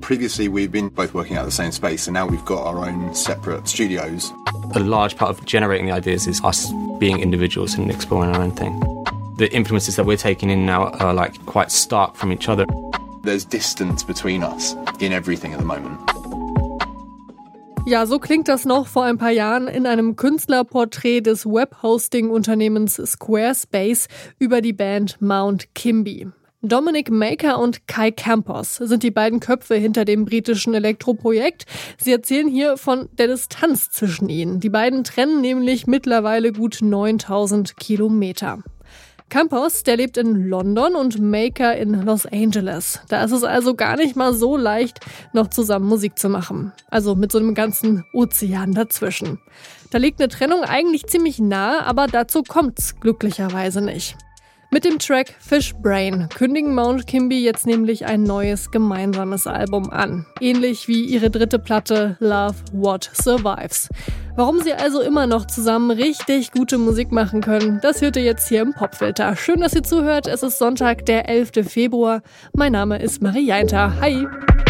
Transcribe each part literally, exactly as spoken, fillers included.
Previously, we've been both working out of the same space, and now we've got our own separate studios. A large part of generating the ideas is us being individuals and exploring our own thing. The influences that we're taking in now are like quite stark from each other. There's distance between us in everything at the moment. Ja, so klingt das noch vor ein paar Jahren in einem Künstlerporträt des Webhosting-Unternehmens Squarespace über die Band Mount Kimby. Dominic Maker und Kai Campos sind die beiden Köpfe hinter dem britischen Elektroprojekt. Sie erzählen hier von der Distanz zwischen ihnen. Die beiden trennen nämlich mittlerweile gut neuntausend Kilometer. Campos, der lebt in London und Maker in Los Angeles. Da ist es also gar nicht mal so leicht, noch zusammen Musik zu machen. Also mit so einem ganzen Ozean dazwischen. Da liegt eine Trennung eigentlich ziemlich nahe, aber dazu kommt's glücklicherweise nicht. Mit dem Track Fish Brain kündigen Mount Kimby jetzt nämlich ein neues gemeinsames Album an. Ähnlich wie ihre dritte Platte Love What Survives. Warum sie also immer noch zusammen richtig gute Musik machen können, das hört ihr jetzt hier im Popfilter. Schön, dass ihr zuhört. Es ist Sonntag, der elfter Februar. Mein Name ist Marie Jainter. Hi!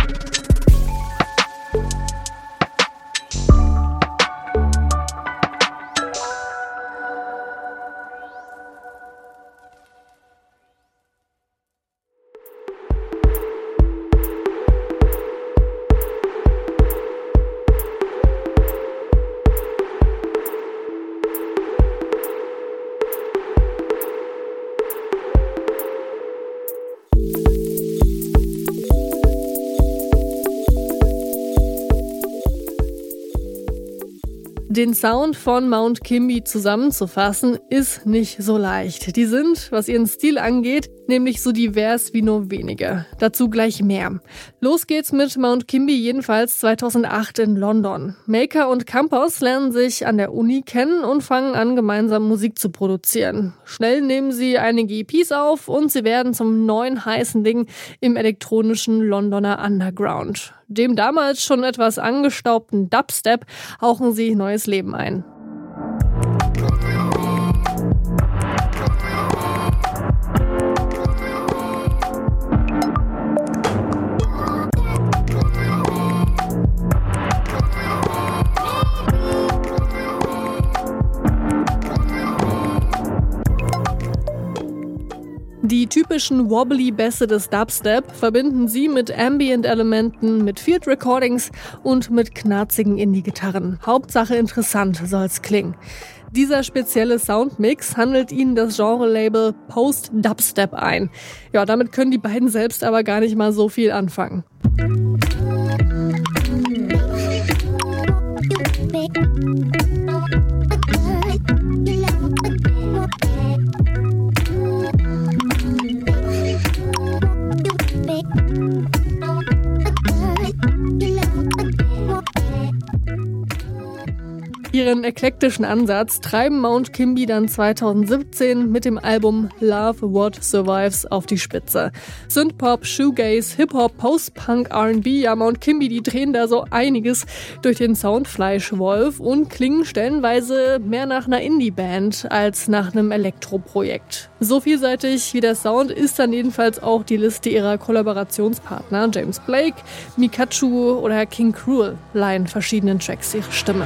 Den Sound von Mount Kimby zusammenzufassen, ist nicht so leicht. Die sind, was ihren Stil angeht, nämlich so divers wie nur wenige. Dazu gleich mehr. Los geht's mit Mount Kimby jedenfalls zweitausendacht in London. Maker und Campos lernen sich an der Uni kennen und fangen an, gemeinsam Musik zu produzieren. Schnell nehmen sie einige E Ps auf und sie werden zum neuen heißen Ding im elektronischen Londoner Underground. Dem damals schon etwas angestaubten Dubstep hauchen sie neues Leben ein. Die typischen Wobbly-Bässe des Dubstep verbinden sie mit Ambient-Elementen, mit Field Recordings und mit knarzigen Indie-Gitarren. Hauptsache interessant soll's klingen. Dieser spezielle Soundmix handelt ihnen das Genre-Label Post-Dubstep ein. Ja, damit können die beiden selbst aber gar nicht mal so viel anfangen. Ihren eklektischen Ansatz treiben Mount Kimby dann zweitausendsiebzehn mit dem Album Love What Survives auf die Spitze. Synthpop, Shoegaze, Hip-Hop, Post-Punk, R and B, ja Mount Kimby, die drehen da so einiges durch den Soundfleischwolf und klingen stellenweise mehr nach einer Indie-Band als nach einem Elektroprojekt. So vielseitig wie der Sound ist dann jedenfalls auch die Liste ihrer Kollaborationspartner. James Blake, Mikachu oder King Cruel leihen verschiedenen Tracks ihre Stimme.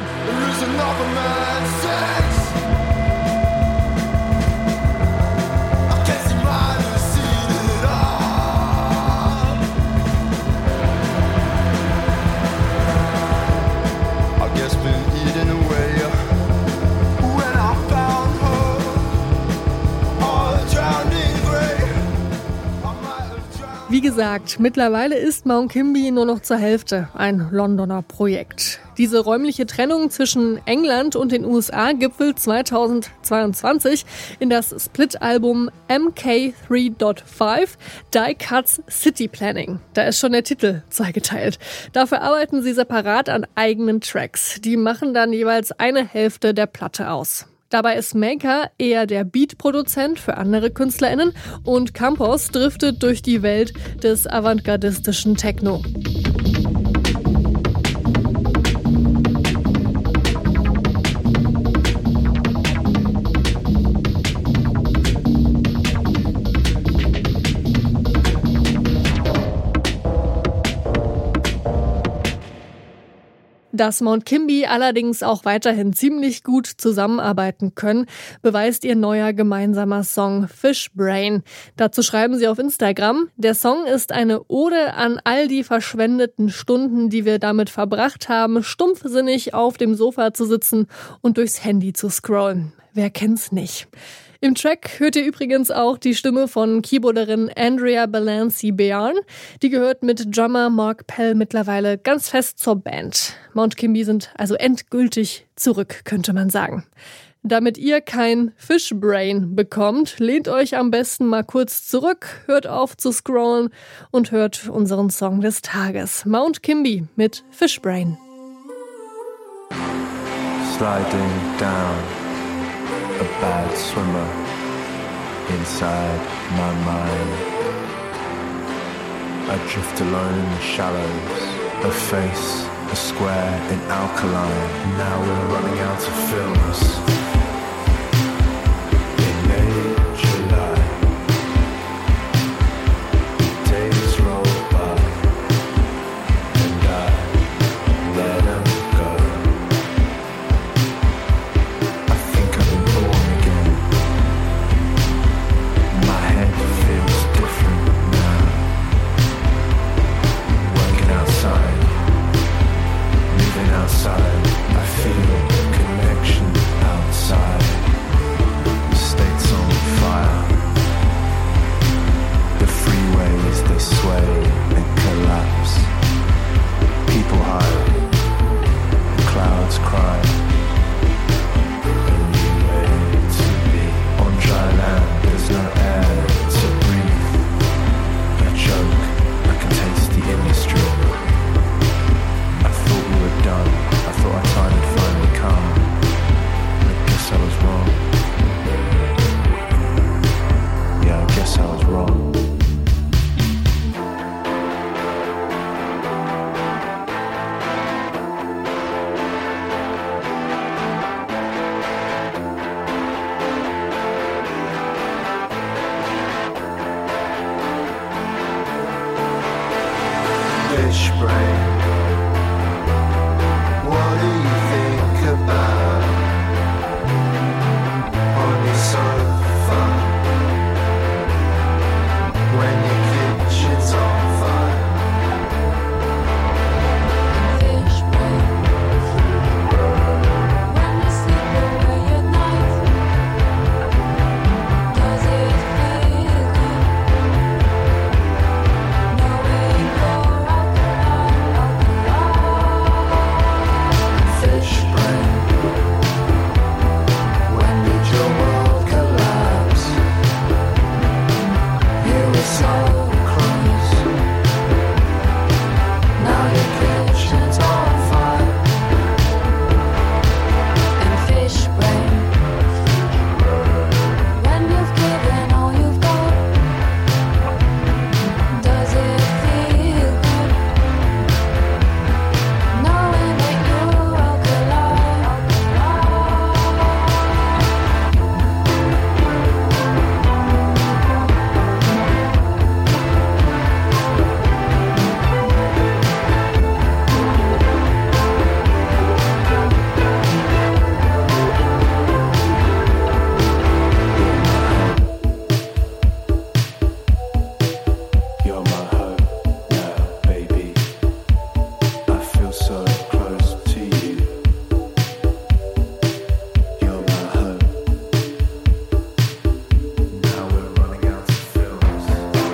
Wie gesagt, mittlerweile ist Mount Kimby nur noch zur Hälfte ein Londoner Projekt. Diese räumliche Trennung zwischen England und den U S A gipfelt zweitausendzweiundzwanzig in das Split-Album M K drei Punkt fünf Die Cuts City Planning. Da ist schon der Titel zweigeteilt. Dafür arbeiten sie separat an eigenen Tracks. Die machen dann jeweils eine Hälfte der Platte aus. Dabei ist Maker eher der Beat-Produzent für andere KünstlerInnen und Campos driftet durch die Welt des avantgardistischen Techno. Dass Mount Kimby allerdings auch weiterhin ziemlich gut zusammenarbeiten können, beweist ihr neuer gemeinsamer Song Fishbrain. Dazu schreiben sie auf Instagram: Der Song ist eine Ode an all die verschwendeten Stunden, die wir damit verbracht haben, stumpfsinnig auf dem Sofa zu sitzen und durchs Handy zu scrollen. Wer kennt's nicht? Im Track hört ihr übrigens auch die Stimme von Keyboarderin Andrea Balanci-Bearn. Die gehört mit Drummer Mark Pell mittlerweile ganz fest zur Band. Mount Kimby sind also endgültig zurück, könnte man sagen. Damit ihr kein Fishbrain bekommt, lehnt euch am besten mal kurz zurück, hört auf zu scrollen und hört unseren Song des Tages. Mount Kimby mit Fishbrain. Sliding down. A bad swimmer inside my mind. I drift alone in the shallows. A face, a square in alkaline. Now we're running out of films. In late July, days roll by, and I let them go. I think I've been born again. My head feels different now. Working outside, moving outside. I feel connection outside. The state's on fire. The freeways, they sway and collapse. People hide, clouds cry. On dry land, there's no air to breathe. I choke, I can taste the industry. I thought we were done, I thought our time had finally come. I guess I was wrong. Yeah, I guess I was wrong. Fishbrain, what do you think about on your sofa when your kitchen's on fire? Fishbrain, when you sleep away at night, does it feel good? Knowing you're alkaline, alkaline. Fishbrain, when did your world collapse? You were so close. Now your kitchen's on fire. And fishbrain, when you've given all you've got, does it feel good? Knowing that you're alkaline, alkaline. You're my hope now, baby. I feel so close to you. You're my hope. Now we're running out of films.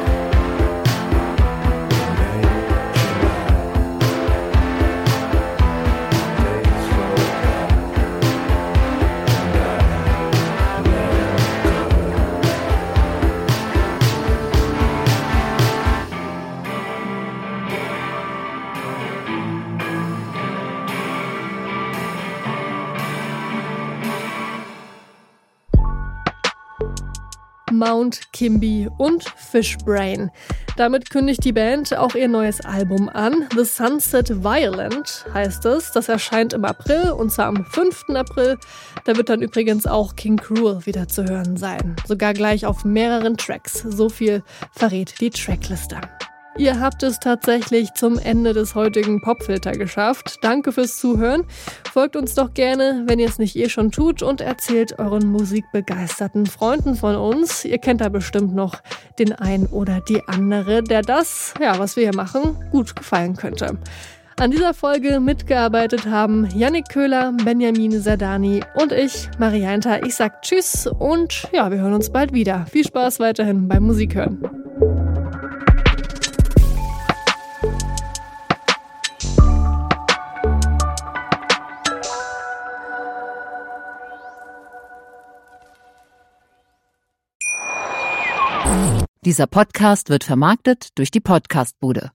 May, July. Days roll by, and I let them go. Mount Kimby und Fishbrain. Damit kündigt die Band auch ihr neues Album an. The Sunset Violent heißt es. Das erscheint im April, und zwar am fünften April. Da wird dann übrigens auch King Cruel wieder zu hören sein. Sogar gleich auf mehreren Tracks. So viel verrät die Trackliste. Ihr habt es tatsächlich zum Ende des heutigen Popfilter geschafft. Danke fürs Zuhören. Folgt uns doch gerne, wenn ihr es nicht eh schon tut, und erzählt euren musikbegeisterten Freunden von uns. Ihr kennt da bestimmt noch den einen oder die andere, der das, ja, was wir hier machen, gut gefallen könnte. An dieser Folge mitgearbeitet haben Yannick Köhler, Benjamin Sardani und ich, Marianta. Ich sag Tschüss und ja, wir hören uns bald wieder. Viel Spaß weiterhin beim Musikhören. Dieser Podcast wird vermarktet durch die Podcastbude.